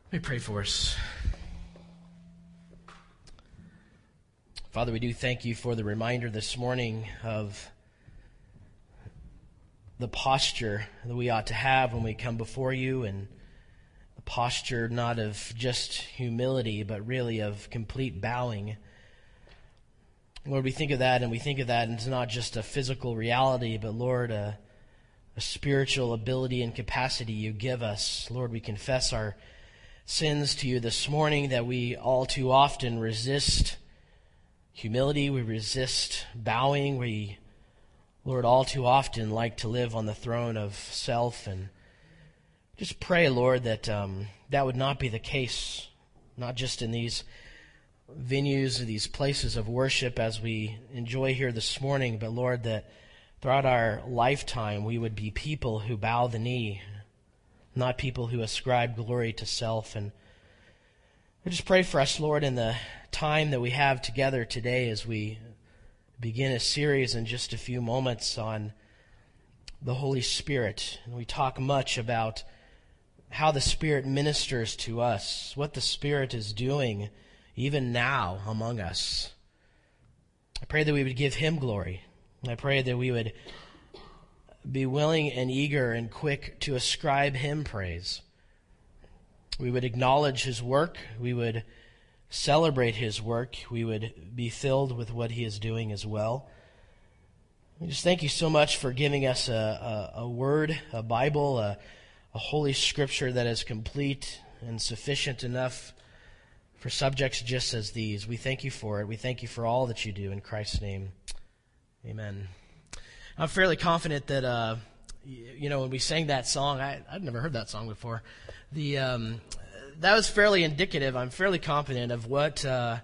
Let me pray for us. Father, we do thank you for the reminder this morning of the posture that we ought to have when we come before you, and the posture not of just humility, but really of complete bowing. Lord, we think of that, and it's not just a physical reality, but Lord, a spiritual ability and capacity you give us. Lord, we confess our sins to you this morning, that we all too often resist humility, we resist bowing, we, Lord, all too often like to live on the throne of self, and just pray, Lord, that that would not be the case, not just in these venues, these places of worship as we enjoy here this morning, but Lord, that throughout our lifetime we would be people who bow the knee, not people who ascribe glory to self. And I just pray for us, Lord, in the time that we have together today as we begin a series in just a few moments on the Holy Spirit. And we talk much about how the Spirit ministers to us, what the Spirit is doing even now among us. I pray that we would give Him glory. I pray that we would be willing and eager and quick to ascribe Him praise. We would acknowledge His work. We would celebrate His work. We would be filled with what He is doing as well. We just thank you so much for giving us a word, a Bible, a holy Scripture that is complete and sufficient enough for subjects just as these. We thank you for it. We thank you for all that you do. In Christ's name, amen. I'm fairly confident that, when we sang that song, I'd never heard that song before. That was fairly indicative. I'm fairly confident of what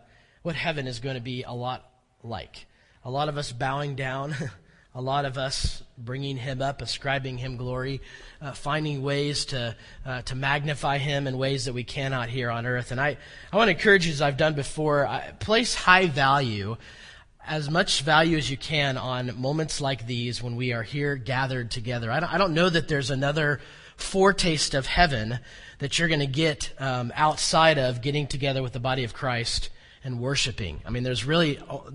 heaven is going to be a lot like. A lot of us bowing down, a lot of us bringing Him up, ascribing Him glory, finding ways to magnify Him in ways that we cannot here on earth. And I want to encourage you, as I've done before, place high value, as much value as you can, on moments like these when we are here gathered together. I don't know that there's another foretaste of heaven that you're going to get outside of getting together with the body of Christ and worshiping. I mean, there's really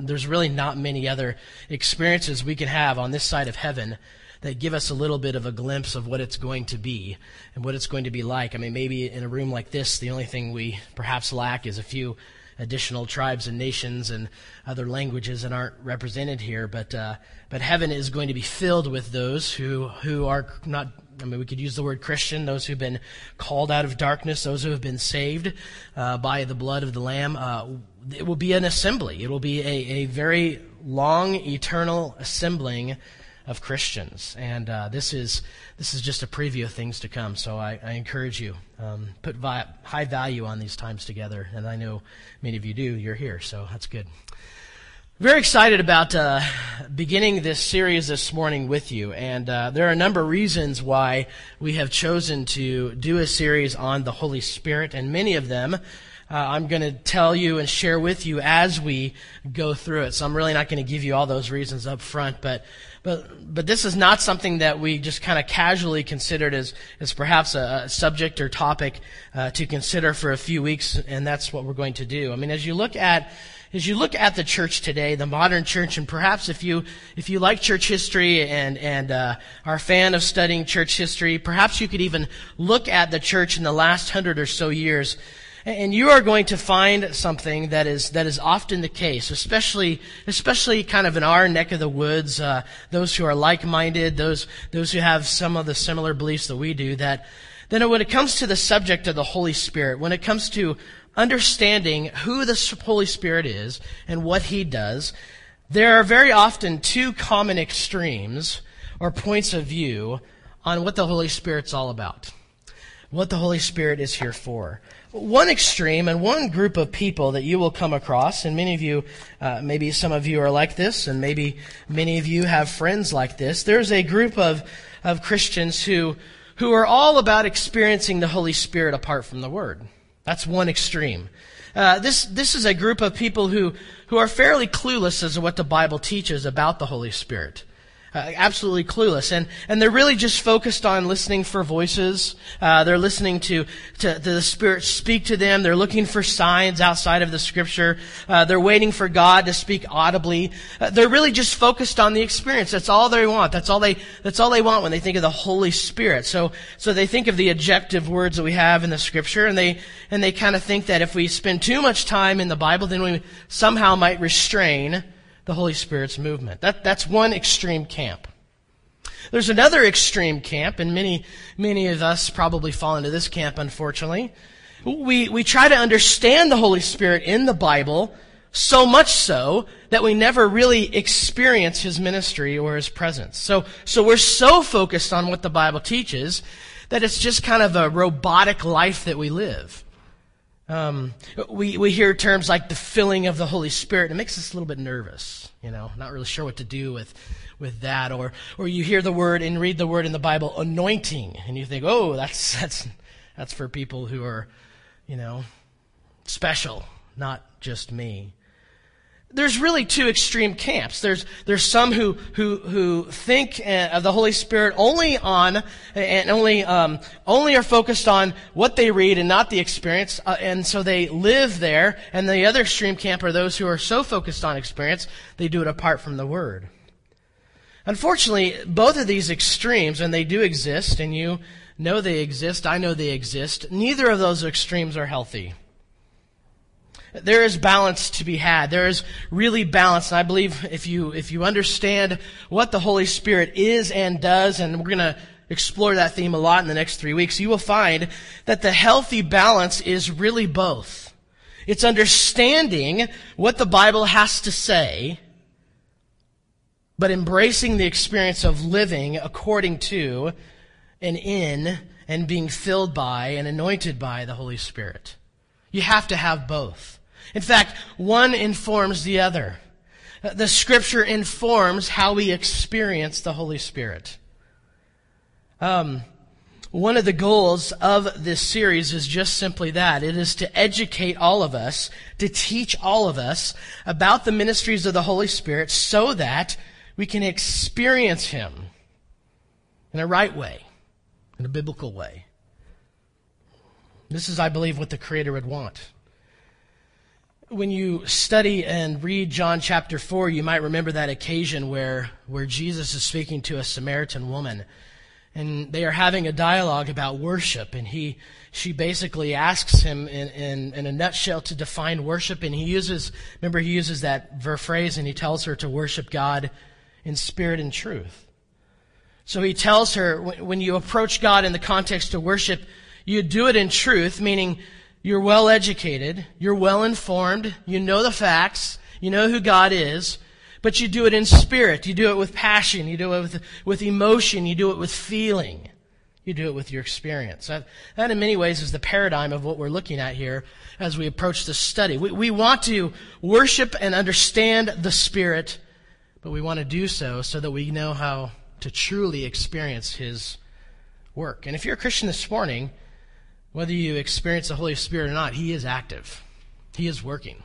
not many other experiences we can have on this side of heaven that give us a little bit of a glimpse of what it's going to be and what it's going to be like. I mean, maybe in a room like this, the only thing we perhaps lack is a few additional tribes and nations and other languages that aren't represented here, but heaven is going to be filled with those who are not, we could use the word Christian, those who've been called out of darkness, those who have been saved by the blood of the Lamb. It will be an assembly. It will be a very long, eternal assembling of Christians, and this is just a preview of things to come. So I encourage you, put high value on these times together, and I know many of you do. You're here, so that's good. Very excited about beginning this series this morning with you, and there are a number of reasons why we have chosen to do a series on the Holy Spirit, and many of them I'm going to tell you and share with you as we go through it. So I'm really not going to give you all those reasons up front, but this is not something that we just kind of casually considered as perhaps a subject or topic to consider for a few weeks, and that's what we're going to do. I mean, as you look at the church today, the modern church, and perhaps if you like church history and are a fan of studying church history, perhaps you could even look at the church in the last 100 or so years, and you are going to find something that is often the case, especially kind of in our neck of the woods, those who are like-minded, those who have some of the similar beliefs that we do, that when it comes to the subject of the Holy Spirit, when it comes to understanding who the Holy Spirit is and what He does, there are very often two common extremes or points of view on what the Holy Spirit's all about, what the Holy Spirit is here for. One extreme and one group of people that you will come across, and many of you, maybe some of you are like this, and maybe many of you have friends like this. There's a group of Christians who are all about experiencing the Holy Spirit apart from the Word. That's one extreme. This is a group of people who are fairly clueless as to what the Bible teaches about the Holy Spirit. absolutely clueless. And they're really just focused on listening for voices. They're listening to the Spirit speak to them. They're looking for signs outside of the Scripture. They're waiting for God to speak audibly. They're really just focused on the experience. That's all they want. That's all they want when they think of the Holy Spirit. So they think of the objective words that we have in the Scripture, and they kind of think that if we spend too much time in the Bible, then we somehow might restrain the Holy Spirit's movement. That's one extreme camp. There's another extreme camp, and many of us probably fall into this camp, unfortunately. We try to understand the Holy Spirit in the Bible, so much so that we never really experience His ministry or His presence. So we're so focused on what the Bible teaches that it's just kind of a robotic life that we live. We hear terms like the filling of the Holy Spirit. It makes us a little bit nervous, not really sure what to do with that. Or you hear the word and read the word in the Bible, anointing, and you think, oh, that's for people who are, special, not just me. There's really two extreme camps. There's some who think of the Holy Spirit only are focused on what they read and not the experience, and so they live there. And the other extreme camp are those who are so focused on experience they do it apart from the Word. Unfortunately, both of these extremes, and they do exist, and you know they exist, I know they exist. Neither of those extremes are healthy. There is balance to be had. There is really balance. And I believe if you understand what the Holy Spirit is and does, and we're going to explore that theme a lot in the next 3 weeks, you will find that the healthy balance is really both. It's understanding what the Bible has to say, but embracing the experience of living according to and in and being filled by and anointed by the Holy Spirit. You have to have both. In fact, one informs the other. The Scripture informs how we experience the Holy Spirit. One of the goals of this series is just simply that. It is to educate all of us, to teach all of us about the ministries of the Holy Spirit so that we can experience Him in a right way, in a biblical way. This is, I believe, what the Creator would want. When you study and read John chapter 4, you might remember that occasion where Jesus is speaking to a Samaritan woman. And they are having a dialogue about worship. And she basically asks him in a nutshell to define worship. And he uses that phrase, and he tells her to worship God in spirit and truth. So he tells her, when you approach God in the context of worship, you do it in truth, meaning you're well educated, you're well informed, you know the facts, you know who God is, but you do it in spirit. You do it with passion, you do it with emotion, you do it with feeling, you do it with your experience. That in many ways is the paradigm of what we're looking at here as we approach this study. We want to worship and understand the Spirit, but we want to do so that we know how to truly experience His work. And if you're a Christian this morning, whether you experience the Holy Spirit or not, He is active. He is working.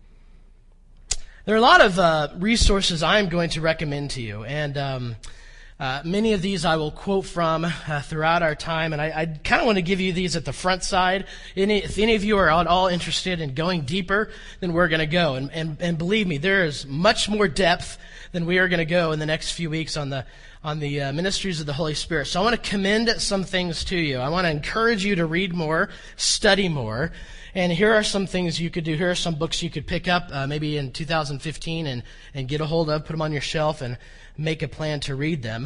There are a lot of resources I'm going to recommend to you, and many of these I will quote from throughout our time, and I kind of want to give you these at the front side. If any of you are at all interested in going deeper, then we're going to go. And believe me, there is much more depth than we are going to go in the next few weeks on the ministries of the Holy Spirit. So I want to commend some things to you. I want to encourage you to read more, study more. And here are some things you could do. Here are some books you could pick up maybe in 2015 and get a hold of, put them on your shelf, and make a plan to read them.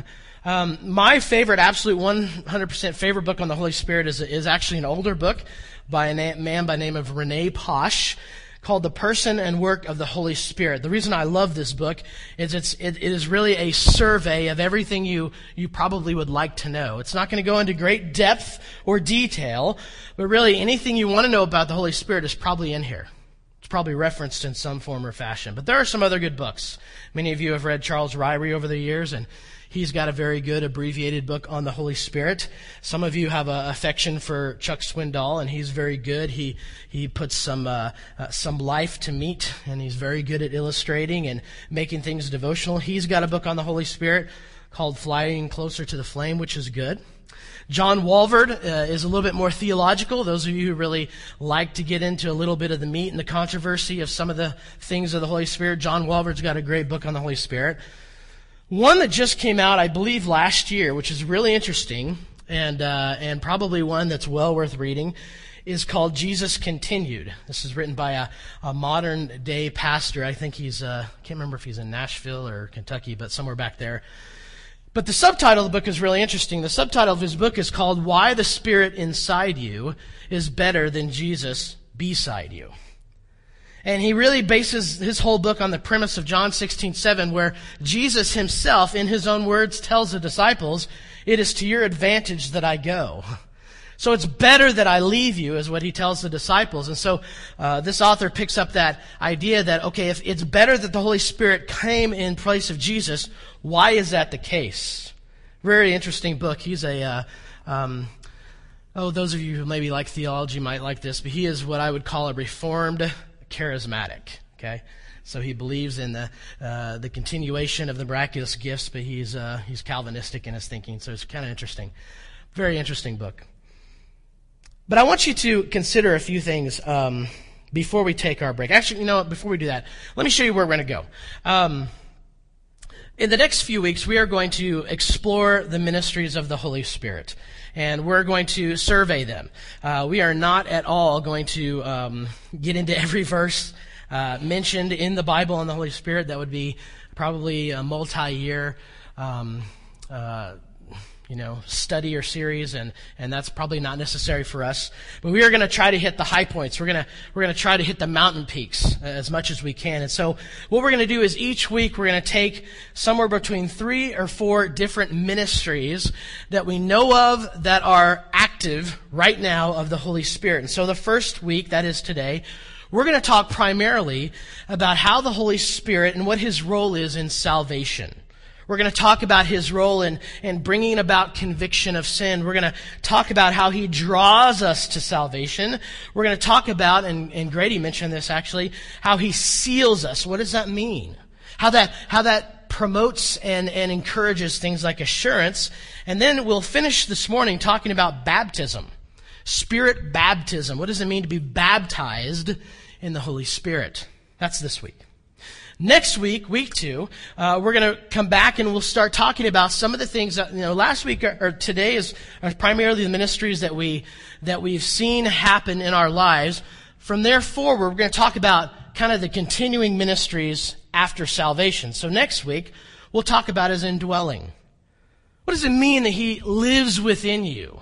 My favorite, absolute 100% favorite book on the Holy Spirit is actually an older book by a man by the name of Rene Posh, called The Person and Work of the Holy Spirit. The reason I love this book is it is really a survey of everything you probably would like to know. It's not going to go into great depth or detail, but really anything you want to know about the Holy Spirit is probably in here. It's probably referenced in some form or fashion. But there are some other good books. Many of you have read Charles Ryrie over the years, and he's got a very good abbreviated book on the Holy Spirit. Some of you have an affection for Chuck Swindoll, and he's very good. He puts some life to meat, and he's very good at illustrating and making things devotional. He's got a book on the Holy Spirit. called Flying Closer to the Flame, which is good. John Walvoord is a little bit more theological. Those of you who really like to get into a little bit of the meat and the controversy of some of the things of the Holy Spirit, John Walvoord's got a great book on the Holy Spirit. One that just came out, I believe, last year, which is really interesting, and probably one that's well worth reading, is called Jesus Continued. This is written by a modern-day pastor. I think he's, can't remember if he's in Nashville or Kentucky, but somewhere back there. But the subtitle of the book is really interesting. The subtitle of his book is called Why the Spirit Inside You is Better Than Jesus Beside You. And he really bases his whole book on the premise of John 16:7, where Jesus himself, in his own words, tells the disciples, "It is to your advantage that I go." So it's better that I leave you, is what he tells the disciples. And so this author picks up that idea that, okay, if it's better that the Holy Spirit came in place of Jesus, why is that the case? Very interesting book. He's those of you who maybe like theology might like this, but he is what I would call a reformed charismatic, okay? So he believes in the continuation of the miraculous gifts, but he's Calvinistic in his thinking, so it's kind of interesting. Very interesting book. But I want you to consider a few things before we take our break. Actually, you know what? Before we do that, let me show you where we're going to go. In the next few weeks, we are going to explore the ministries of the Holy Spirit, and we're going to survey them. We are not at all going to get into every verse mentioned in the Bible on the Holy Spirit. That would be probably a multi-year study or series, and that's probably not necessary for us. But we are going to try to hit the high points. We're going to try to hit the mountain peaks as much as we can. And so what we're going to do is each week we're going to take somewhere between 3 or 4 different ministries that we know of that are active right now of the Holy Spirit. And so the first week, that is today, we're going to talk primarily about how the Holy Spirit and what his role is in salvation. We're going to talk about his role in bringing about conviction of sin. We're going to talk about how he draws us to salvation. We're going to talk about, and Grady mentioned this actually, how he seals us. What does that mean? How that promotes and encourages things like assurance. And then we'll finish this morning talking about baptism. Spirit baptism. What does it mean to be baptized in the Holy Spirit? That's this week. Next week, week 2, we're going to come back and we'll start talking about some of the things that, last week or today are primarily the ministries that we've seen happen in our lives. From there forward, we're going to talk about kind of the continuing ministries after salvation. So next week, we'll talk about his indwelling. What does it mean that he lives within you?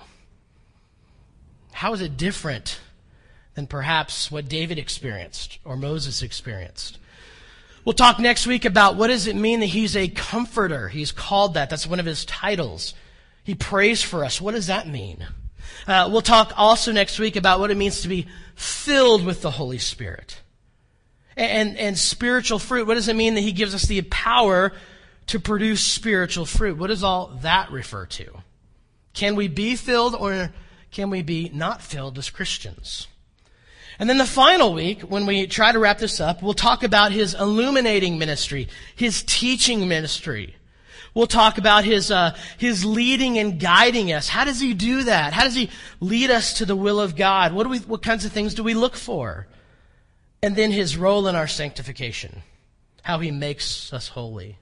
How is it different than perhaps what David experienced or Moses experienced? We'll talk next week about what does it mean that he's a comforter. He's called that. That's one of his titles. He prays for us. What does that mean? We'll talk also next week about what it means to be filled with the Holy Spirit. And spiritual fruit. What does it mean that he gives us the power to produce spiritual fruit? What does all that refer to? Can we be filled or can we be not filled as Christians? And then the final week, when we try to wrap this up, we'll talk about his illuminating ministry, his teaching ministry. We'll talk about his leading and guiding us. How does he do that? How does he lead us to the will of God? What kinds of things do we look for? And then his role in our sanctification, how he makes us holy.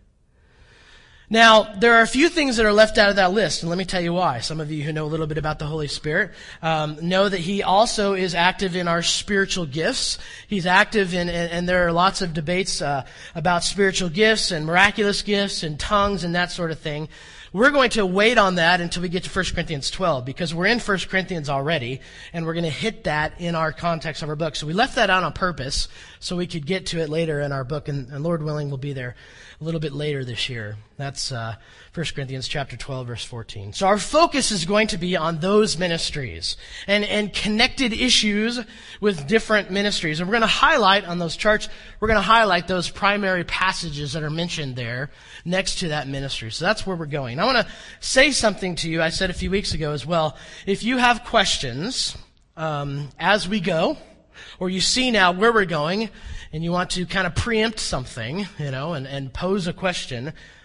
Now, there are a few things that are left out of that list, and let me tell you why. Some of you who know a little bit about the Holy Spirit know that he also is active in our spiritual gifts. He's active in, and there are lots of debates about spiritual gifts and miraculous gifts and tongues and that sort of thing. We're going to wait on that until we get to 1 Corinthians 12, because we're in 1 Corinthians already, and we're going to hit that in our context of our book. So we left that out on purpose so we could get to it later in our book, and Lord willing, we'll be there a little bit later this year. That's 1 Corinthians chapter 12, verse 14. So our focus is going to be on those ministries and connected issues with different ministries. And we're going to highlight on those charts, we're going to highlight those primary passages that are mentioned there next to that ministry. So that's where we're going. I want to say something to you. I said a few weeks ago as well. If you have questions as we go, or you see now where we're going, and you want to kind of preempt something, and pose a question,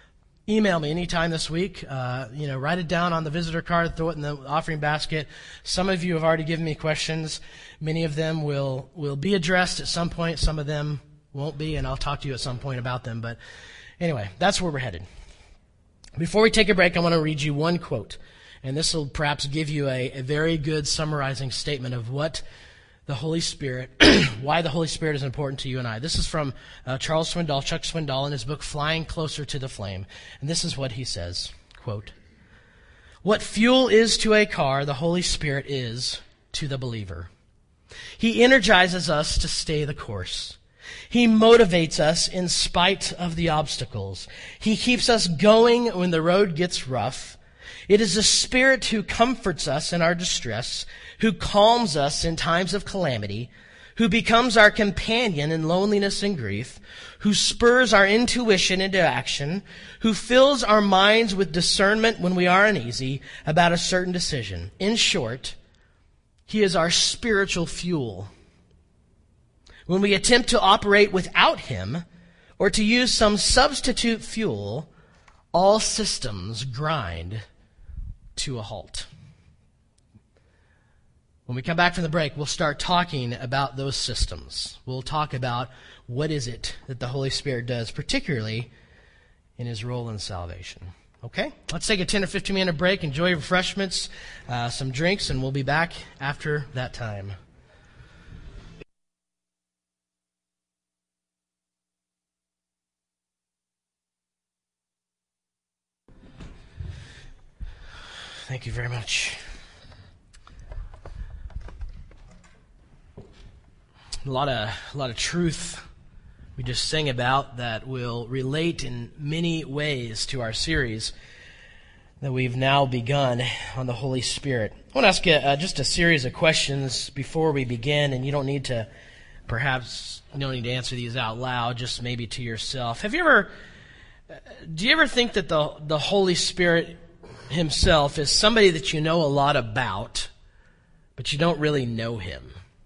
email me anytime this week. Write it down on the visitor card, throw it in the offering basket. Some of you have already given me questions. Many of them will be addressed at some point. Some of them won't be, and I'll talk to you at some point about them. But anyway, that's where we're headed. Before we take a break, I want to read you one quote. And this will perhaps give you a very good summarizing statement of what the Holy Spirit, why the Holy Spirit is important to you and I. This is from Chuck Swindoll, in his book, Flying Closer to the Flame. And this is what he says, quote, "What fuel is to a car, the Holy Spirit is to the believer. He energizes us to stay the course. He motivates us in spite of the obstacles. He keeps us going when the road gets rough. It is the Spirit who comforts us in our distress, who calms us in times of calamity, who becomes our companion in loneliness and grief, who spurs our intuition into action, who fills our minds with discernment when we are uneasy about a certain decision. In short, He is our spiritual fuel. When we attempt to operate without Him, or to use some substitute fuel, all systems grind to a halt." When we come back from the break, we'll start talking about those systems. We'll talk about what is it that the Holy Spirit does, particularly in His role in salvation. Okay? Let's take a 10 or 15-minute break, enjoy refreshments, some drinks, and we'll be back after that time. Thank you very much. A lot of truth we just sang about that will relate in many ways to our series that we've now begun on the Holy Spirit. I want to ask you just a series of questions before we begin, and you don't need to answer these out loud, just maybe to yourself. Do you ever think that the Holy Spirit Himself is somebody that you know a lot about, but you don't really know Him?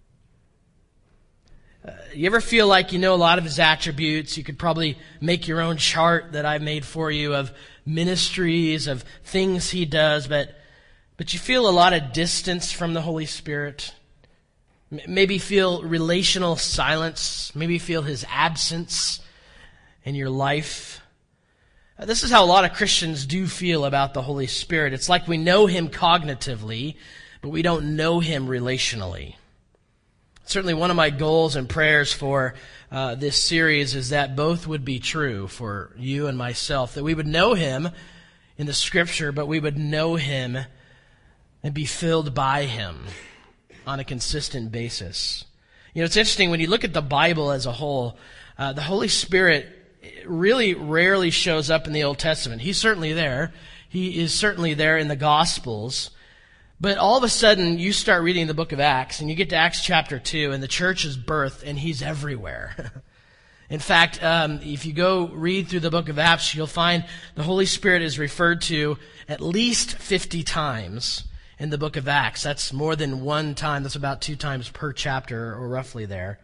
You ever feel like you know a lot of His attributes? You could probably make your own chart that I've made for you of ministries, of things He does, but you feel a lot of distance from the Holy Spirit. Maybe feel relational silence. Maybe feel His absence in your life. This is how a lot of Christians do feel about the Holy Spirit. It's like we know Him cognitively, but we don't know Him relationally. Certainly one of my goals and prayers for this series is that both would be true for you and myself, that we would know Him in the Scripture, but we would know Him and be filled by Him on a consistent basis. It's interesting, when you look at the Bible as a whole, the Holy Spirit really rarely shows up in the Old Testament. He's certainly there. He is certainly there in the Gospels. But all of a sudden, you start reading the book of Acts, and you get to Acts chapter 2, and the church is birthed, and He's everywhere. In fact, if you go read through the book of Acts, you'll find the Holy Spirit is referred to at least 50 times in the book of Acts. That's more than one time. That's about 2 times per chapter, or roughly there.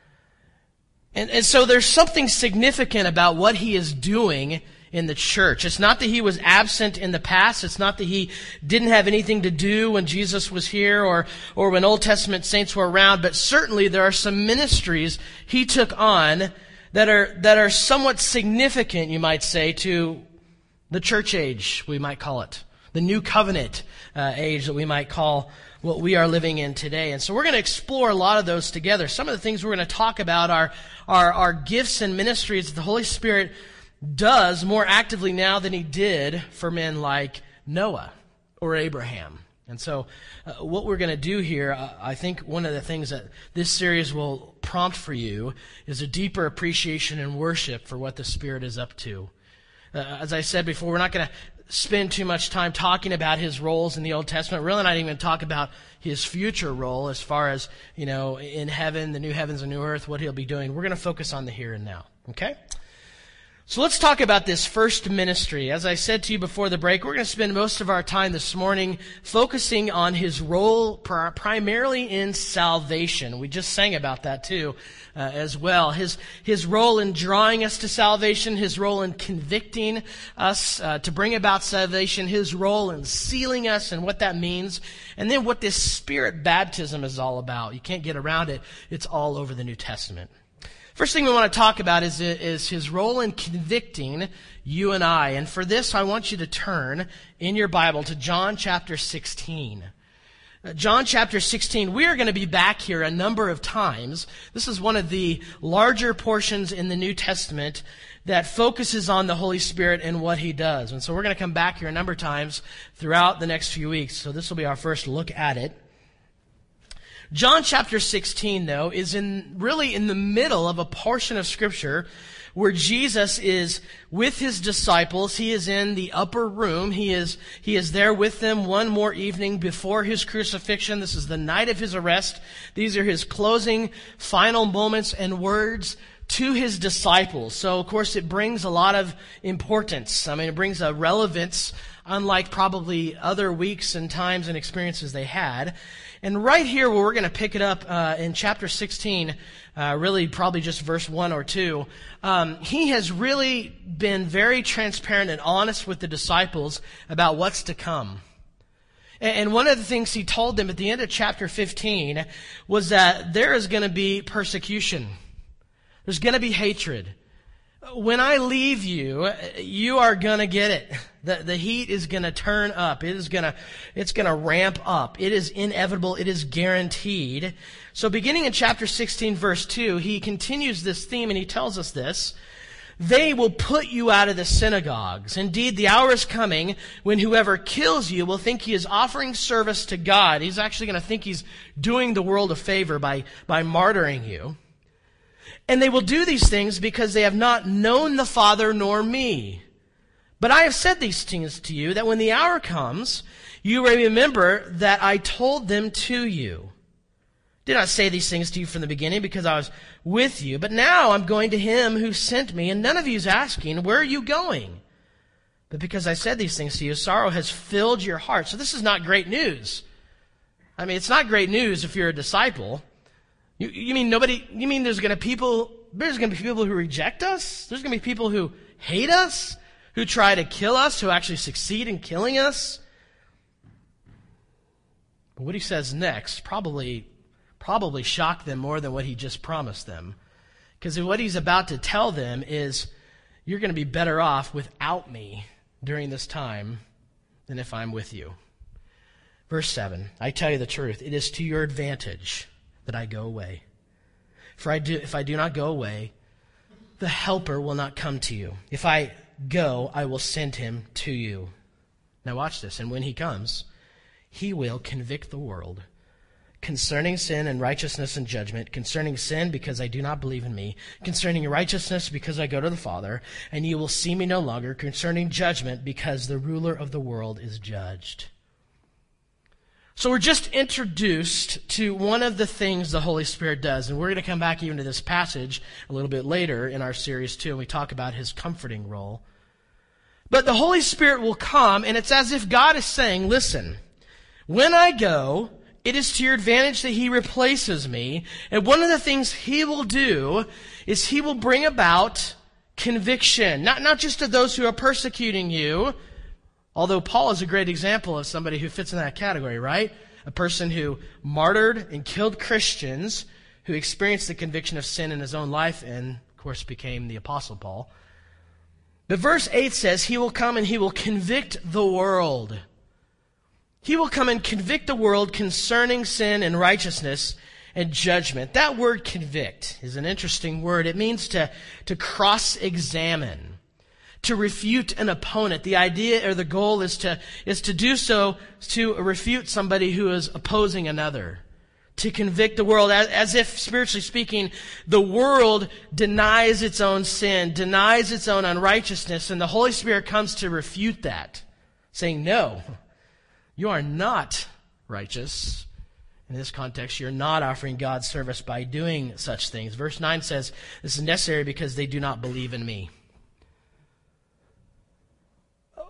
And so there's something significant about what He is doing in the church. It's not that He was absent in the past. It's not that He didn't have anything to do when Jesus was here or when Old Testament saints were around, but certainly there are some ministries He took on that are somewhat significant, you might say, to the church age, we might call it. The new covenant age that we might call what we are living in today. And so we're going to explore a lot of those together. Some of the things we're going to talk about are gifts and ministries that the Holy Spirit does more actively now than He did for men like Noah or Abraham. And so what we're going to do here, I think one of the things that this series will prompt for you is a deeper appreciation and worship for what the Spirit is up to. As I said before, we're not going to spend too much time talking about His roles in the Old Testament. We're really not even talk about His future role as far as, in heaven, the new heavens and new earth, what He'll be doing. We're going to focus on the here and now. Okay? So let's talk about this first ministry. As I said to you before the break, we're going to spend most of our time this morning focusing on his role primarily in salvation. We just sang about that too as well. His role in drawing us to salvation, his role in convicting us to bring about salvation, his role in sealing us and what that means, and then what this Spirit baptism is all about. You can't get around it. It's all over the New Testament. First thing we want to talk about is his role in convicting you and I. And for this, I want you to turn in your Bible to John chapter 16. John chapter 16, we are going to be back here a number of times. This is one of the larger portions in the New Testament that focuses on the Holy Spirit and what He does. And so we're going to come back here a number of times throughout the next few weeks. So this will be our first look at it. John chapter 16, though, is really in the middle of a portion of Scripture where Jesus is with His disciples. He is in the upper room. He is there with them one more evening before His crucifixion. This is the night of His arrest. These are His closing, final moments and words to His disciples. So, of course, it brings a lot of importance. I mean, it brings a relevance unlike probably other weeks and times and experiences they had. And right here where we're going to pick it up in chapter 16, really probably just verse 1 or 2, He has really been very transparent and honest with the disciples about what's to come. And one of the things He told them at the end of chapter 15 was that there is going to be persecution. There's going to be hatred. When I leave you, you are going to get it. The heat is going to turn up. It's going to ramp up. It is inevitable. It is guaranteed. So beginning in chapter 16, verse 2, He continues this theme and He tells us this. They will put you out of the synagogues. Indeed, the hour is coming when whoever kills you will think he is offering service to God. He's actually going to think he's doing the world a favor by martyring you. And they will do these things because they have not known the Father nor me. But I have said these things to you, that when the hour comes, you may remember that I told them to you. Did not say these things to you from the beginning because I was with you, but now I'm going to Him who sent me, and none of you is asking, where are you going? But because I said these things to you, sorrow has filled your heart. So this is not great news. I mean, it's not great news if you're a disciple. You mean there's going to be people who reject us? There's going to be people who hate us, who try to kill us, who actually succeed in killing us? But what He says next probably shocked them more than what He just promised them. Because what He's about to tell them is, you're going to be better off without me during this time than if I'm with you. Verse 7, I tell you the truth, it is to your advantage that I go away. For if I do not go away, the Helper will not come to you. If I go, I will send Him to you. Now watch this. And when He comes, He will convict the world concerning sin and righteousness and judgment. Concerning sin, because I do not believe in me. Concerning righteousness, because I go to the Father, and you will see me no longer. Concerning judgment, because the ruler of the world is judged. So we're just introduced to one of the things the Holy Spirit does, and we're going to come back even to this passage a little bit later in our series too, and we talk about His comforting role. But the Holy Spirit will come, and it's as if God is saying, listen, when I go, it is to your advantage that He replaces me, and one of the things He will do is He will bring about conviction, not just to those who are persecuting you. Although Paul is a great example of somebody who fits in that category, right? A person who martyred and killed Christians, who experienced the conviction of sin in his own life and, of course, became the Apostle Paul. But verse 8 says, He will come and He will convict the world. He will come and convict the world concerning sin and righteousness and judgment. That word convict is an interesting word. It means to cross-examine. To refute an opponent. The idea or the goal is to do so to refute somebody who is opposing another. To convict the world, as if, spiritually speaking, the world denies its own sin, denies its own unrighteousness, and the Holy Spirit comes to refute that, saying, no, you are not righteous. In this context, you're not offering God service by doing such things. Verse 9 says, this is necessary because they do not believe in me.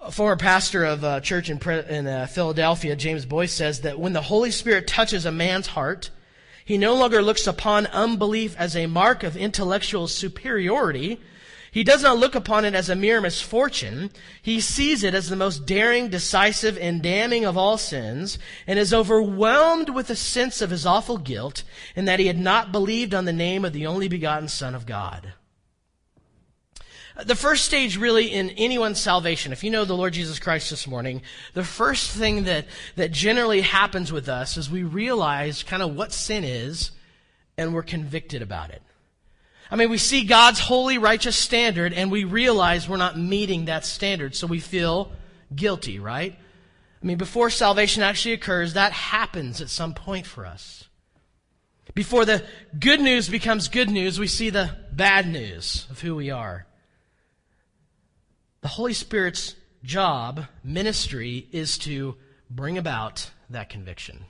A former pastor of a church in Philadelphia, James Boyce, says that when the Holy Spirit touches a man's heart, he no longer looks upon unbelief as a mark of intellectual superiority. He does not look upon it as a mere misfortune. He sees it as the most daring, decisive, and damning of all sins, and is overwhelmed with a sense of his awful guilt in that he had not believed on the name of the only begotten Son of God. The first stage really in anyone's salvation, if you know the Lord Jesus Christ this morning, the first thing that generally happens with us is we realize kind of what sin is, and we're convicted about it. I mean, we see God's holy, righteous standard, and we realize we're not meeting that standard, so we feel guilty, right? I mean, before salvation actually occurs, that happens at some point for us. Before the good news becomes good news, we see the bad news of who we are. The Holy Spirit's job, ministry, is to bring about that conviction.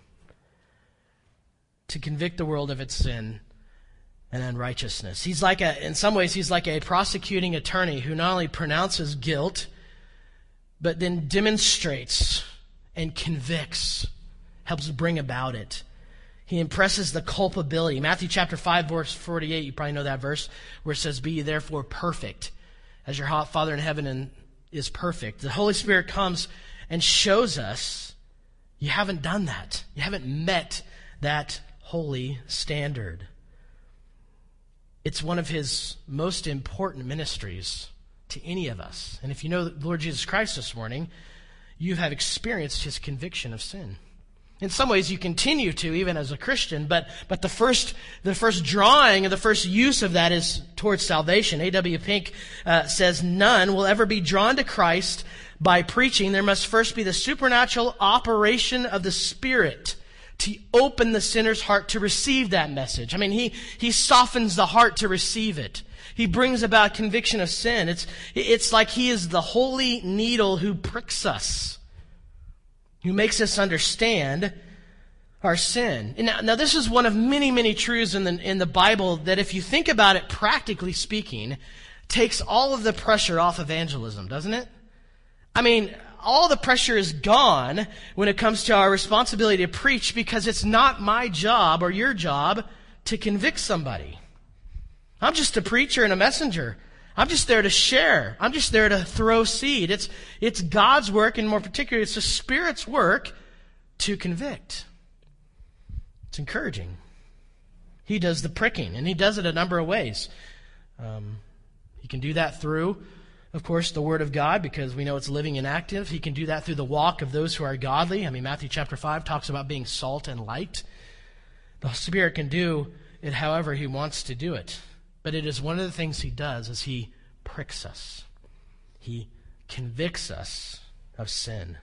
To convict the world of its sin and unrighteousness. In some ways, he's like a prosecuting attorney who not only pronounces guilt, but then demonstrates and convicts, helps bring about it. He impresses the culpability. Matthew chapter 5, verse 48, you probably know that verse, where it says, "Be ye therefore perfect, as your Father in heaven is perfect." The Holy Spirit comes and shows us you haven't done that. You haven't met that holy standard. It's one of his most important ministries to any of us. And if you know the Lord Jesus Christ this morning, you have experienced his conviction of sin. In some ways, you continue to, even as a Christian, but the first drawing and the first use of that is towards salvation. A.W. Pink says, "None will ever be drawn to Christ by preaching. There must first be the supernatural operation of the Spirit to open the sinner's heart to receive that message." I mean, he softens the heart to receive it. He brings about conviction of sin. It's like he is the holy needle who pricks us, who makes us understand our sin. And now this is one of many, many truths in the Bible that, if you think about it practically speaking, takes all of the pressure off evangelism, doesn't it? I mean, all the pressure is gone when it comes to our responsibility to preach, because it's not my job or your job to convict somebody. I'm just a preacher and a messenger. I'm just there to share. I'm just there to throw seed. It's God's work, and more particularly, it's the Spirit's work to convict. It's encouraging. He does the pricking, and he does it a number of ways. He can do that through, of course, the Word of God, because we know it's living and active. He can do that through the walk of those who are godly. I mean, Matthew chapter 5 talks about being salt and light. The Spirit can do it however he wants to do it. But it is one of the things he does is he pricks us. He convicts us of sin.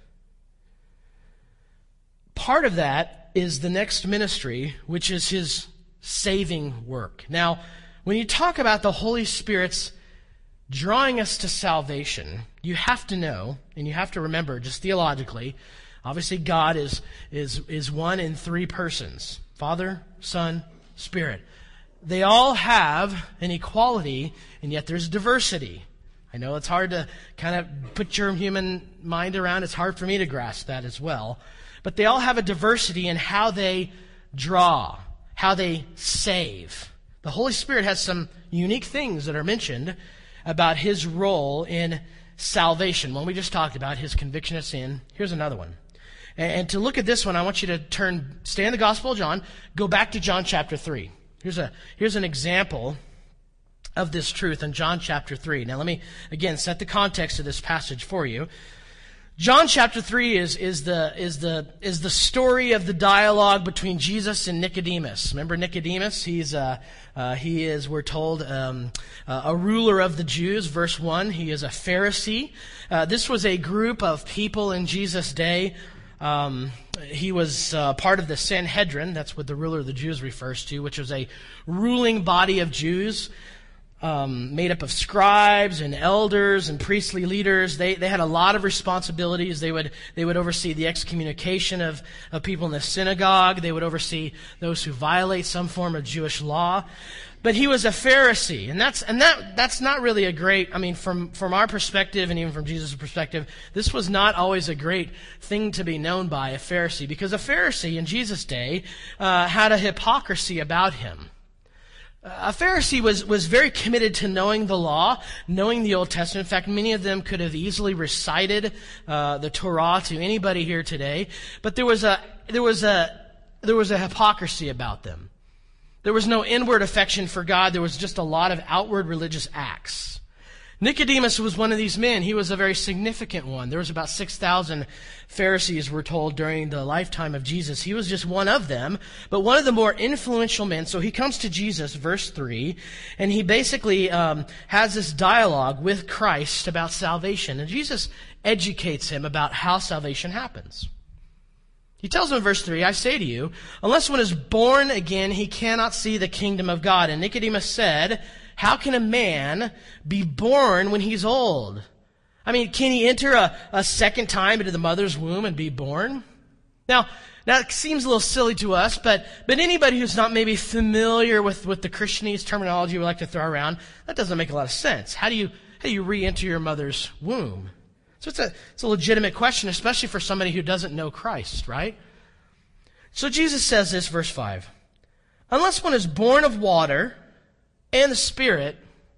Part of that is the next ministry, which is his saving work. Now, when you talk about the Holy Spirit's drawing us to salvation, you have to know, and you have to remember, just theologically, obviously God is one in three persons: Father, Son, Spirit. They all have an equality, and yet there's diversity. I know it's hard to kind of put your human mind around. It's hard for me to grasp that as well. But they all have a diversity in how they draw, how they save. The Holy Spirit has some unique things that are mentioned about his role in salvation. One we just talked about, his conviction of sin. Here's another one. And to look at this one, I want you to stay in the Gospel of John, go back to John chapter 3. Here's an example of this truth in John chapter 3. Now let me, again, set the context of this passage for you. John chapter 3 is the story of the dialogue between Jesus and Nicodemus. Remember Nicodemus? He is, we're told, a ruler of the Jews. Verse 1, he is a Pharisee. This was a group of people in Jesus' day. He was part of the Sanhedrin. That's what the ruler of the Jews refers to, which was a ruling body of Jews. made up of scribes and elders and priestly leaders. They had a lot of responsibilities. They would oversee the excommunication of people in the synagogue. They would oversee those who violate some form of Jewish law. But he was a Pharisee, and that's not really a great, from our perspective and even from Jesus' perspective, this was not always a great thing to be known by, a Pharisee, because a Pharisee in Jesus' day had a hypocrisy about him. A Pharisee was very committed to knowing the law, knowing the Old Testament. In fact, many of them could have easily recited the Torah to anybody here today, but there was a hypocrisy about them. There was no inward affection for God. There was just a lot of outward religious acts. Nicodemus was one of these men. He was a very significant one. There was about 6,000 Pharisees, we're told, during the lifetime of Jesus. He was just one of them, but one of the more influential men. So he comes to Jesus, verse 3, and he basically has this dialogue with Christ about salvation. And Jesus educates him about how salvation happens. He tells him in verse 3, I say to you, unless one is born again, he cannot see the kingdom of God. And Nicodemus said, how can a man be born when he's old? Can he enter a second time into the mother's womb and be born? Now it seems a little silly to us, but anybody who's not maybe familiar with the Christianese terminology we like to throw around, that doesn't make a lot of sense. How do you re-enter your mother's womb? So it's a legitimate question, especially for somebody who doesn't know Christ, right? So Jesus says this, verse 5. Unless one is born of water and the Spirit,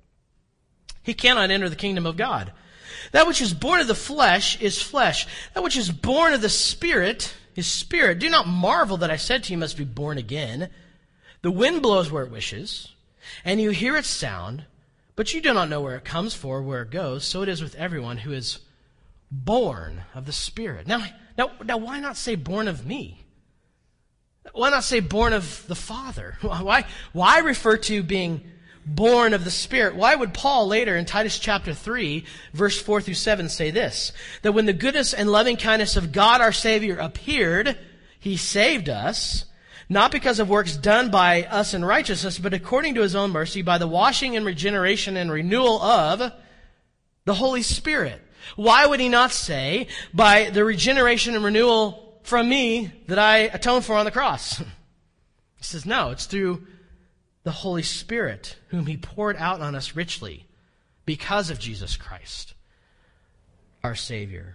he cannot enter the kingdom of God. That which is born of the flesh is flesh. That which is born of the Spirit is spirit. Do not marvel that I said to you, you must be born again. The wind blows where it wishes, and you hear its sound, but you do not know where it comes from or where it goes. So it is with everyone who is born of the Spirit. Now, why not say born of me? Why not say born of the Father? Why refer to being born of the Spirit? Why would Paul later in Titus chapter 3, verse 4 through 7 say this? That when the goodness and loving kindness of God our Savior appeared, he saved us, not because of works done by us in righteousness, but according to his own mercy, by the washing and regeneration and renewal of the Holy Spirit. Why would he not say, by the regeneration and renewal from me that I atoned for on the cross? He says, no, it's through the Holy Spirit whom he poured out on us richly because of Jesus Christ, our Savior.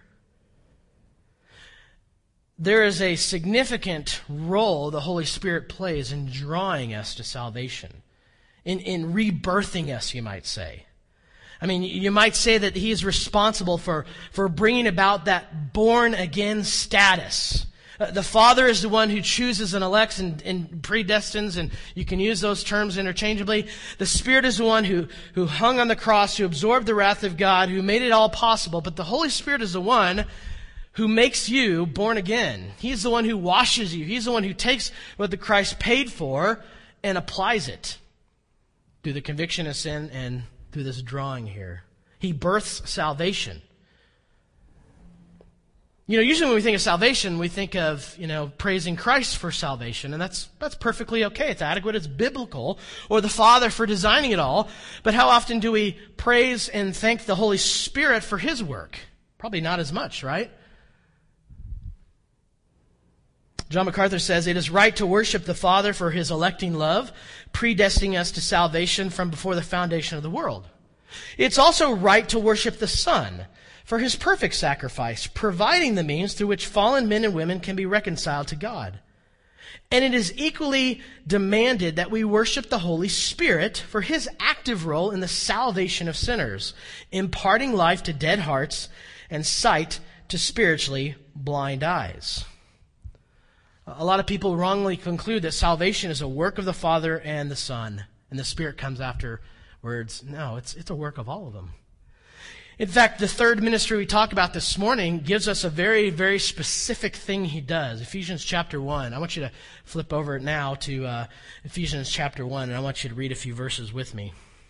There is a significant role the Holy Spirit plays in drawing us to salvation, in rebirthing us, you might say. You might say that he is responsible for bringing about that born-again status. The Father is the one who chooses and elects and predestines, and you can use those terms interchangeably. The Spirit is the one who hung on the cross, who absorbed the wrath of God, who made it all possible. But the Holy Spirit is the one who makes you born again. He's the one who washes you. He's the one who takes what the Christ paid for and applies it through the conviction of sin and through this drawing here. He births salvation. Usually when we think of salvation, we think of, praising Christ for salvation, and that's perfectly okay. It's adequate, it's biblical, or the Father for designing it all. But how often do we praise and thank the Holy Spirit for his work? Probably not as much, right? John MacArthur says, it is right to worship the Father for his electing love, predestining us to salvation from before the foundation of the world. It's also right to worship the Son for his perfect sacrifice, providing the means through which fallen men and women can be reconciled to God. And it is equally demanded that we worship the Holy Spirit for his active role in the salvation of sinners, imparting life to dead hearts and sight to spiritually blind eyes. A lot of people wrongly conclude that salvation is a work of the Father and the Son, and the Spirit comes afterwards. No, it's a work of all of them. In fact, the third ministry we talk about this morning gives us a very, very specific thing he does. Ephesians chapter 1. I want you to flip over now to Ephesians chapter 1, and I want you to read a few verses with me.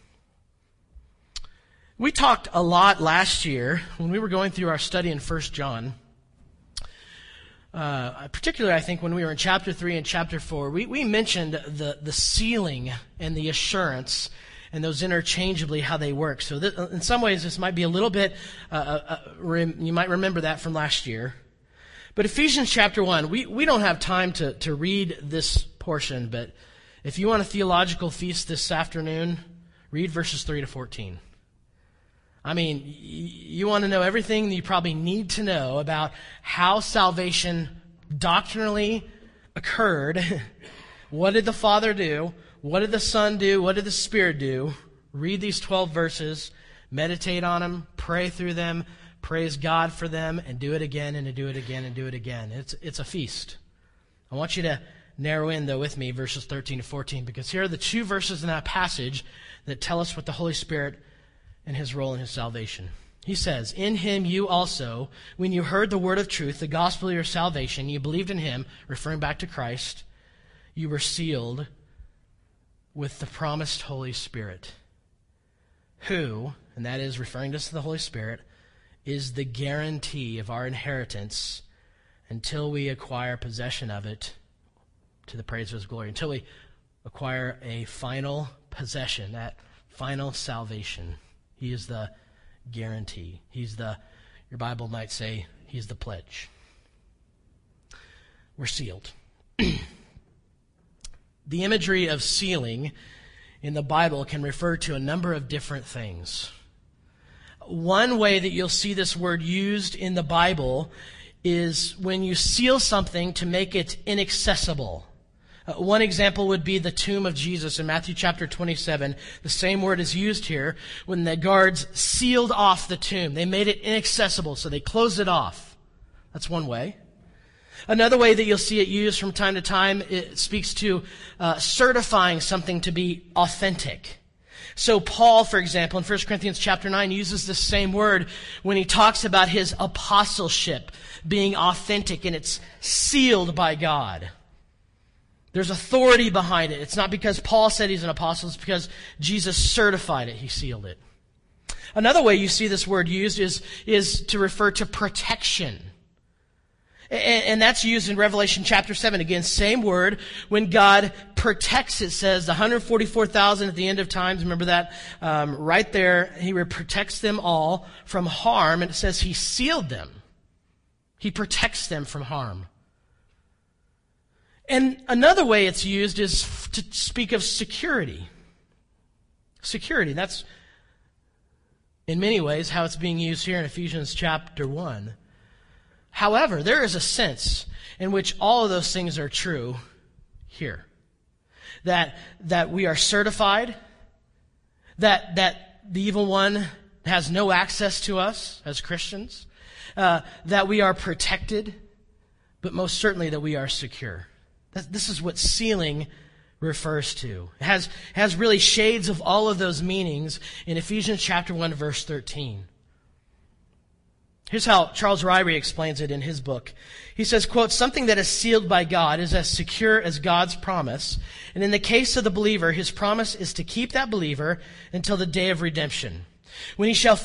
We talked a lot last year when we were going through our study in 1 John. Particularly, I think, when we were in chapter 3 and chapter 4, we mentioned the sealing and the assurance and those interchangeably how they work. So in some ways, this might be a little bit, you might remember that from last year. But Ephesians chapter 1, we don't have time to read this portion, but if you want a theological feast this afternoon, read verses 3 to 14. I mean, you want to know everything that you probably need to know about how salvation doctrinally occurred. What did the Father do? What did the Son do? What did the Spirit do? Read these 12 verses, meditate on them, pray through them, praise God for them, and do it again and to do it again and do it again. It's a feast. I want you to narrow in, though, with me, verses 13 to 14, because here are the two verses in that passage that tell us what the Holy Spirit and His role in His salvation. He says, "In Him you also, when you heard the word of truth, the gospel of your salvation, you believed in Him," referring back to Christ, "you were sealed with the promised Holy Spirit, who," and that is referring to the Holy Spirit, "is the guarantee of our inheritance until we acquire possession of it to the praise of His glory," until we acquire a final possession, that final salvation. He is the guarantee. Your Bible might say, He's the pledge. We're sealed. The imagery of sealing in the Bible can refer to a number of different things. One way that you'll see this word used in the Bible is when you seal something to make it inaccessible. One example would be the tomb of Jesus in Matthew chapter 27. The same word is used here when the guards sealed off the tomb. They made it inaccessible, so they closed it off. That's one way. Another way that you'll see it used from time to time, it speaks to certifying something to be authentic. So Paul, for example, in 1 Corinthians chapter 9, uses the same word when he talks about his apostleship being authentic, and it's sealed by God. There's authority behind it. It's not because Paul said he's an apostle, it's because Jesus certified it. He sealed it. Another way you see this word used is to refer to protection. And that's used in Revelation chapter 7. Again, same word. When God protects, it says, the 144,000 at the end of times. Remember that? Right there, He protects them all from harm. And it says He sealed them. He protects them from harm. And another way it's used is to speak of security. Security. That's, in many ways, how it's being used here in Ephesians chapter 1. However, there is a sense in which all of those things are true here. That we are certified, that the evil one has no access to us as Christians, that we are protected, but most certainly that we are secure. This is what sealing refers to. It has really shades of all of those meanings in Ephesians chapter 1, verse 13. Here's how Charles Ryrie explains it in his book. He says, quote, "Something that is sealed by God is as secure as God's promise. And in the case of the believer, His promise is to keep that believer until the day of redemption, when he shall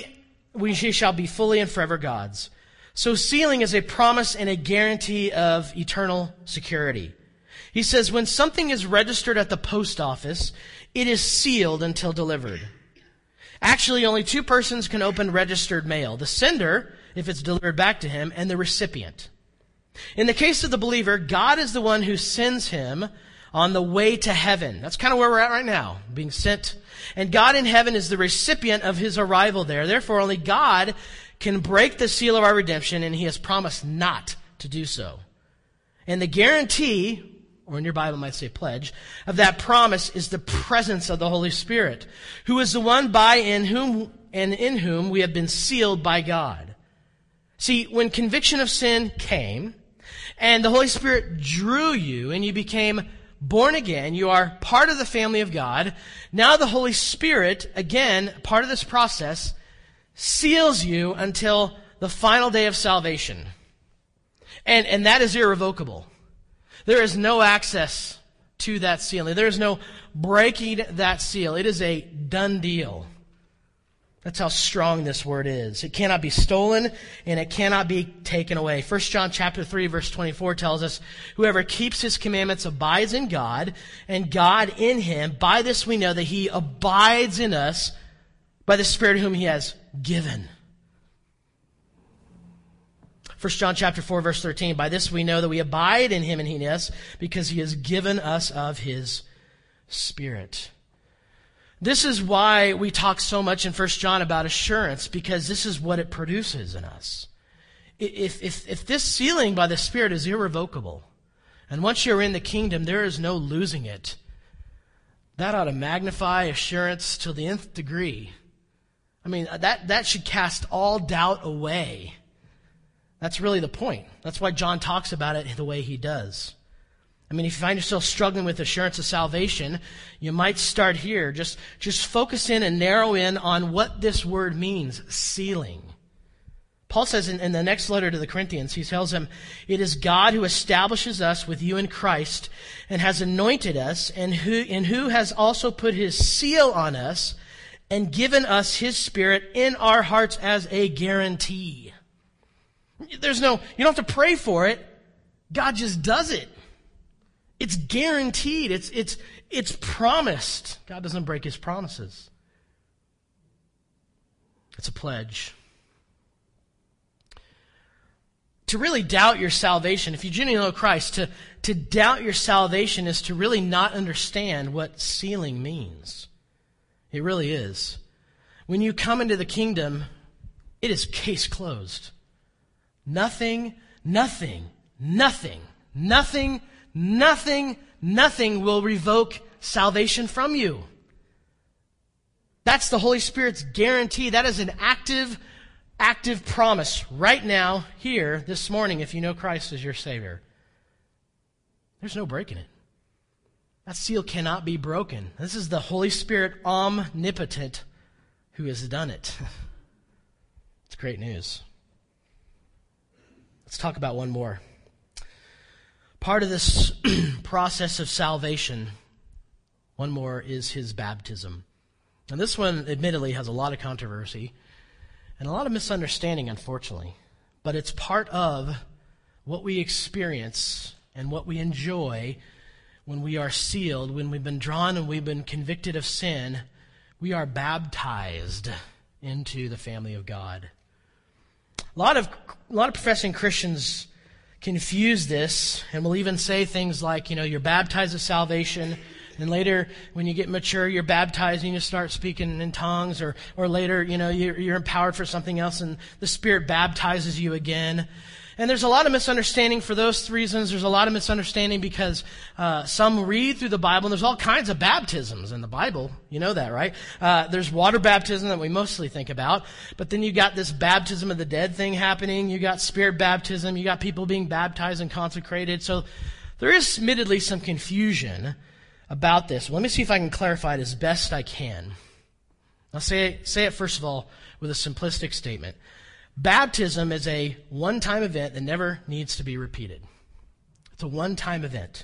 be fully and forever God's. So sealing is a promise and a guarantee of eternal security. He says, when something is registered at the post office, it is sealed until delivered. Actually, only two persons can open registered mail: the sender, if it's delivered back to him, and the recipient. In the case of the believer, God is the one who sends him on the way to heaven. That's kind of where we're at right now, being sent. And God in heaven is the recipient of his arrival there. Therefore, only God can break the seal of our redemption, and He has promised not to do so. And the guarantee, or in your Bible might say pledge, of that promise is the presence of the Holy Spirit, who is the one in whom we have been sealed by God. See, when conviction of sin came, and the Holy Spirit drew you, and you became born again, you are part of the family of God. Now the Holy Spirit, again, part of this process, seals you until the final day of salvation. And that is irrevocable. There is no access to that sealing. There is no breaking that seal. It is a done deal. That's how strong this word is. It cannot be stolen, and it cannot be taken away. 1 John chapter 3, verse 24 tells us, whoever keeps his commandments abides in God, and God in him. By this we know that he abides in us by the Spirit whom he has given. 1 John chapter 4, verse 13, by this we know that we abide in him and he in us, because he has given us of his Spirit. This is why we talk so much in 1 John about assurance, because this is what it produces in us. If this sealing by the Spirit is irrevocable, and once you're in the kingdom, there is no losing it, that ought to magnify assurance to the nth degree. I mean, that should cast all doubt away. That's really the point. That's why John talks about it the way he does. I mean, if you find yourself struggling with assurance of salvation, you might start here. Just focus in and narrow in on what this word means, sealing. Paul says in the next letter to the Corinthians, he tells them, it is God who establishes us with you in Christ and has anointed us, and who has also put his seal on us and given us his Spirit in our hearts as a guarantee. You don't have to pray for it. God just does it. It's guaranteed. It's promised. God doesn't break his promises. It's a pledge. To really doubt your salvation, if you genuinely know Christ, to doubt your salvation is to really not understand what sealing means. It really is. When you come into the kingdom, it is case closed. Nothing will revoke salvation from you. That's the Holy Spirit's guarantee. That is an active promise right now, here, this morning, if you know Christ as your Savior. There's no breaking it. That seal cannot be broken. This is the Holy Spirit, omnipotent, who has done it. It's great news. Let's talk about one more. Part of this process of salvation, one more, is his baptism. And this one, admittedly, has a lot of controversy and a lot of misunderstanding, unfortunately. But it's part of what we experience and what we enjoy when we are sealed, when we've been drawn and we've been convicted of sin. We are baptized into the family of God. A lot of professing Christians confuse this and will even say things like, you're baptized of salvation, and later when you get mature, you're baptized and you start speaking in tongues, or later, you're empowered for something else and the Spirit baptizes you again. And there's a lot of misunderstanding for those reasons. There's a lot of misunderstanding because some read through the Bible, and there's all kinds of baptisms in the Bible. You know that, right? There's water baptism that we mostly think about, but then you got this baptism of the dead thing happening. You got Spirit baptism. You got people being baptized and consecrated. So there is admittedly some confusion about this. Let me see if I can clarify it as best I can. I'll say it first of all with a simplistic statement. Baptism is a one-time event that never needs to be repeated. It's a one-time event.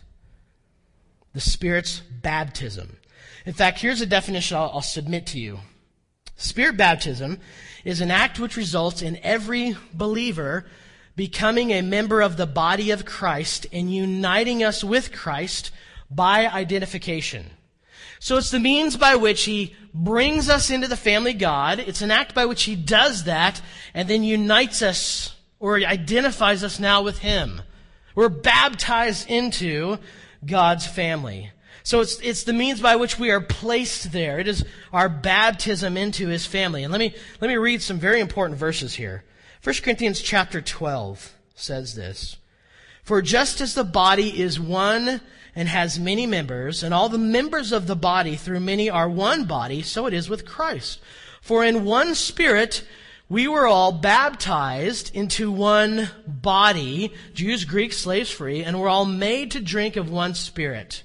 The Spirit's baptism. In fact, here's a definition I'll submit to you. Spirit baptism is an act which results in every believer becoming a member of the body of Christ and uniting us with Christ by identification. So it's the means by which he brings us into the family of God. It's an act by which he does that and then unites us or identifies us now with him. We're baptized into God's family. So it's the means by which we are placed there. It is our baptism into his family. And let me read some very important verses here. 1 Corinthians chapter 12 says this. For just as the body is one and has many members, and all the members of the body through many are one body, so it is with Christ. For in one Spirit we were all baptized into one body, Jews, Greeks, slaves free, and we're all made to drink of one Spirit.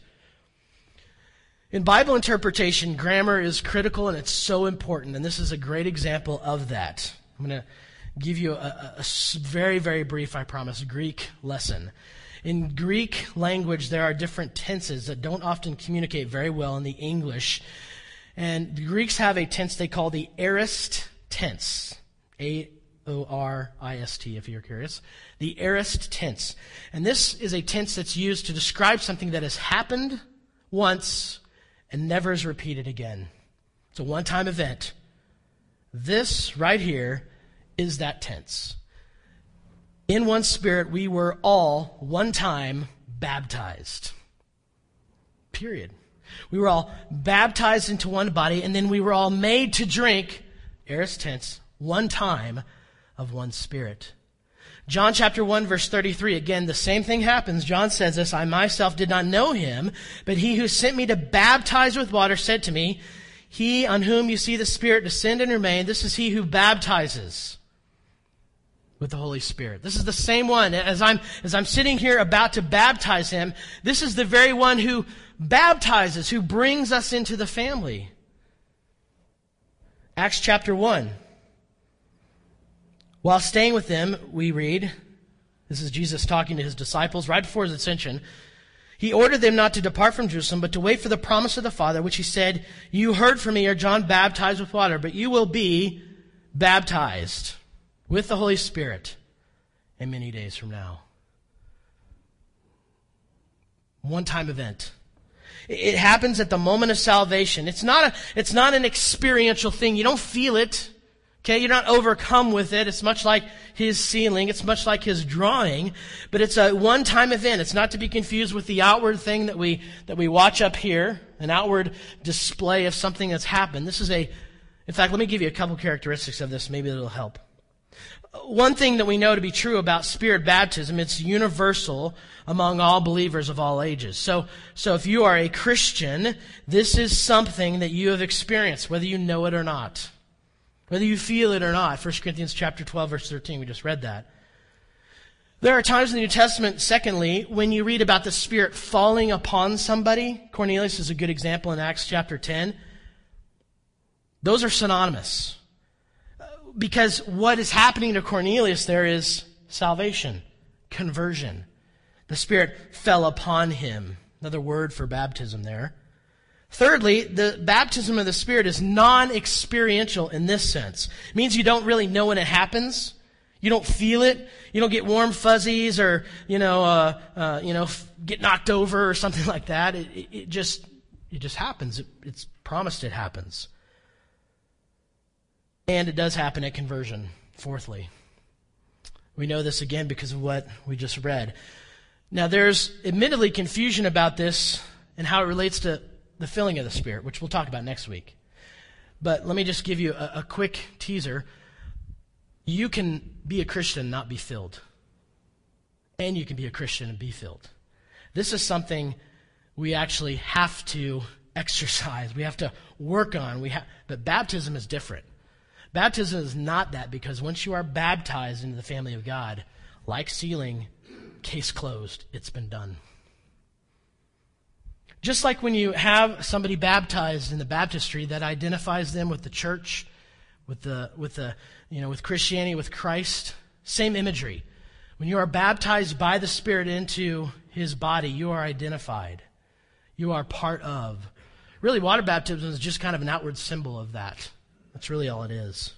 In Bible interpretation, grammar is critical and it's so important, and this is a great example of that. I'm going to give you a very, very brief, I promise, Greek lesson. In Greek language, there are different tenses that don't often communicate very well in the English. And the Greeks have a tense they call the aorist tense. Aorist, if you're curious. The aorist tense. And this is a tense that's used to describe something that has happened once and never is repeated again. It's a one-time event. This right here is that tense. In one Spirit, we were all one time baptized. Period. We were all baptized into one body, and then we were all made to drink, aorist tense, one time of one Spirit. John chapter 1, verse 33, again, the same thing happens. John says this, I myself did not know him, but he who sent me to baptize with water said to me, he on whom you see the Spirit descend and remain, this is he who baptizes with the Holy Spirit. This is the same one. As I'm sitting here about to baptize him, this is the very one who baptizes, who brings us into the family. Acts chapter 1. While staying with them, we read, this is Jesus talking to his disciples right before his ascension, he ordered them not to depart from Jerusalem, but to wait for the promise of the Father, which he said, you heard from me, or John baptized with water, but you will be baptized with the Holy Spirit in many days from now. One-time event. It happens at the moment of salvation. It's not an experiential thing. You don't feel it. Okay, you're not overcome with it. It's much like his sealing. It's much like his drawing. But it's a one-time event. It's not to be confused with the outward thing that we watch up here, an outward display of something that's happened. In fact, let me give you a couple characteristics of this. Maybe it'll help. One thing that we know to be true about Spirit baptism, it's universal among all believers of all ages. So if you are a Christian, this is something that you have experienced, whether you know it or not. Whether you feel it or not. 1 Corinthians chapter 12, verse 13, we just read that. There are times in the New Testament, secondly, when you read about the Spirit falling upon somebody. Cornelius is a good example in Acts chapter 10. Those are synonymous. Because what is happening to Cornelius there is salvation, conversion. The Spirit fell upon him. Another word for baptism there. Thirdly, the baptism of the Spirit is non-experiential in this sense. It means you don't really know when it happens. You don't feel it. You don't get warm fuzzies or, get knocked over or something like that. It just happens. It's promised it happens. And it does happen at conversion. Fourthly, we know this again because of what we just read. Now, there's admittedly confusion about this and how it relates to the filling of the Spirit, which we'll talk about next week. But let me just give you a quick teaser. You can be a Christian and not be filled. And you can be a Christian and be filled. This is something we actually have to exercise. We have to work on. But baptism is different. Baptism is not that, because once you are baptized into the family of God, like sealing, case closed. It's been done. Just like when you have somebody baptized in the baptistry, that identifies them with the church, with Christianity, with Christ. Same imagery. When you are baptized by the Spirit into his body, you are identified. You are part of. Really, water baptism is just kind of an outward symbol of that. That's really all it is.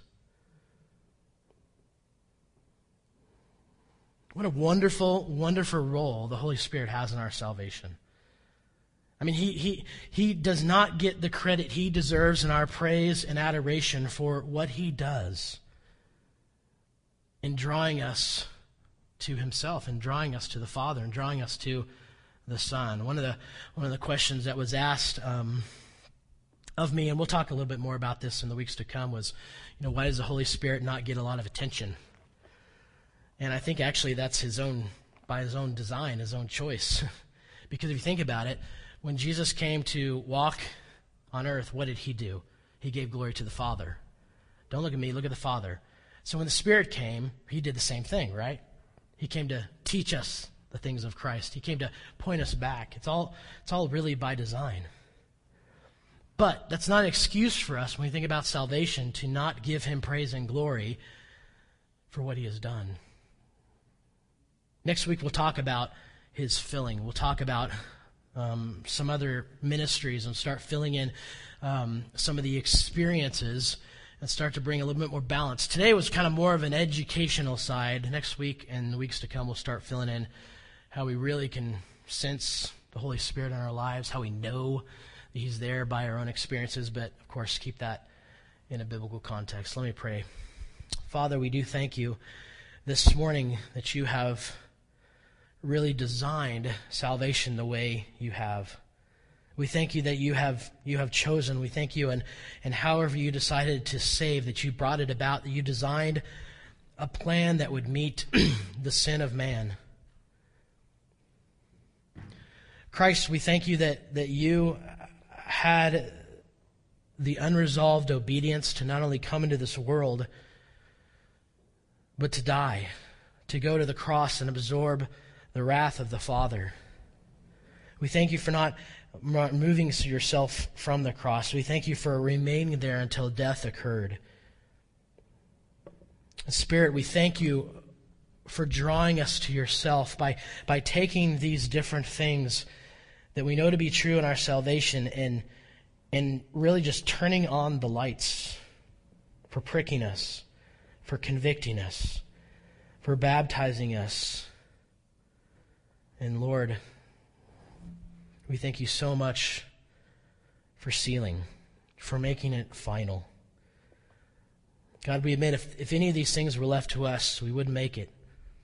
What a wonderful, wonderful role the Holy Spirit has in our salvation. I mean, he does not get the credit he deserves in our praise and adoration for what he does in drawing us to himself, and drawing us to the Father, and drawing us to the Son. One of the questions that was asked of me, and we'll talk a little bit more about this in the weeks to come, was, why does the Holy Spirit not get a lot of attention? And I think actually that's by his own design, his own choice. Because if you think about it, when Jesus came to walk on earth, what did he do? He gave glory to the Father. Don't look at me, look at the Father. So when the Spirit came, he did the same thing, right? He came to teach us the things of Christ. He came to point us back. It's all really by design. But that's not an excuse for us when we think about salvation to not give him praise and glory for what he has done. Next week we'll talk about his filling. We'll talk about some other ministries and start filling in some of the experiences and start to bring a little bit more balance. Today was kind of more of an educational side. Next week and the weeks to come, we'll start filling in how we really can sense the Holy Spirit in our lives, how we know that He's there by our own experiences, but of course keep that in a biblical context. Let me pray. Father, we do thank you this morning that you have really designed salvation the way you have. We thank you that you have chosen. We thank you and however you decided to save, that you brought it about, that you designed a plan that would meet the sin of man. Christ, we thank you that you had the unresolved obedience to not only come into this world, but to die, to go to the cross and absorb the wrath of the Father. We thank you for not removing yourself from the cross. We thank you for remaining there until death occurred. Spirit, we thank you for drawing us to yourself by taking these different things that we know to be true in our salvation and really just turning on the lights, for pricking us, for convicting us, for baptizing us. And Lord, we thank you so much for sealing, for making it final. God, we admit if any of these things were left to us, we wouldn't make it.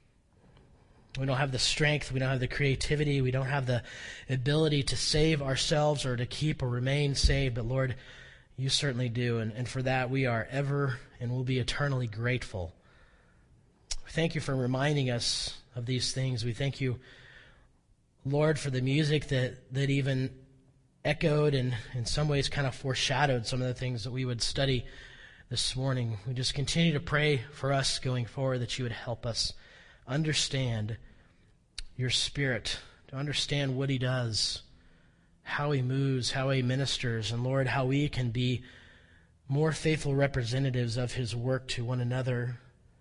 We don't have the strength, we don't have the creativity, we don't have the ability to save ourselves or to keep or remain saved, but Lord, you certainly do, and for that we are ever and will be eternally grateful. Thank you for reminding us of these things. We thank you, Lord, for the music that even echoed and in some ways kind of foreshadowed some of the things that we would study this morning. We just continue to pray for us going forward that you would help us understand your Spirit, to understand what He does, how He moves, how He ministers, and Lord, how we can be more faithful representatives of His work to one another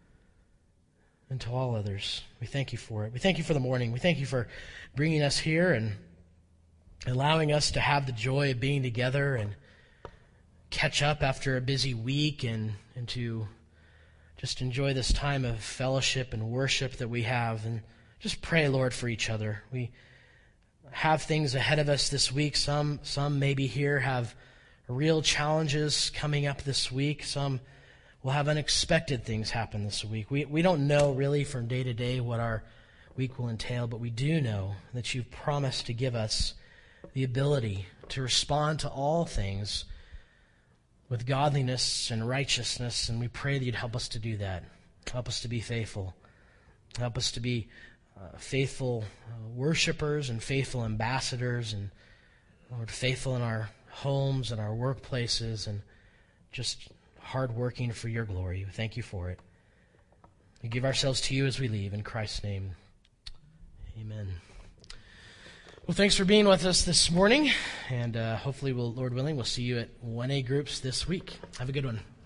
and to all others. We thank you for it. We thank you for the morning. We thank you for bringing us here and allowing us to have the joy of being together and catch up after a busy week and to just enjoy this time of fellowship and worship that we have, and just pray, Lord, for each other. We have things ahead of us this week. Some maybe here have real challenges coming up this week. Some will have unexpected things happen this week. We don't know really from day to day what our week will entail, but we do know that you've promised to give us the ability to respond to all things with godliness and righteousness, and we pray that you'd help us to do that. Help us to be faithful. Help us to be faithful worshipers and faithful ambassadors, and Lord, faithful in our homes and our workplaces, and just hardworking for your glory. We thank you for it. We give ourselves to you as we leave. In Christ's name, amen. Well, thanks for being with us this morning, and hopefully, Lord willing, we'll see you at 1A groups this week. Have a good one.